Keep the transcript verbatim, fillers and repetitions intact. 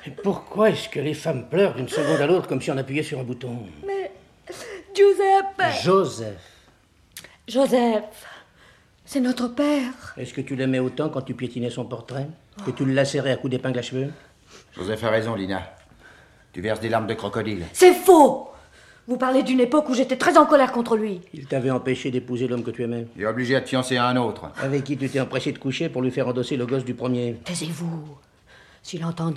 Et pourquoi est-ce que les femmes pleurent d'une seconde à l'autre comme si on appuyait sur un bouton? Mais... Giuseppe... Joseph. Joseph, c'est notre père. Est-ce que tu l'aimais autant quand tu piétinais son portrait? Que tu le lacérais à coups d'épingle à cheveux? Joseph a raison, Lina. Tu verses des larmes de crocodile. C'est faux! Vous parlez d'une époque où j'étais très en colère contre lui. Il t'avait empêché d'épouser l'homme que tu aimais. Il est obligé à te fiancer à un autre. Avec qui tu t'es empressé de coucher pour lui faire endosser le gosse du premier. Taisez-vous. S'il entendait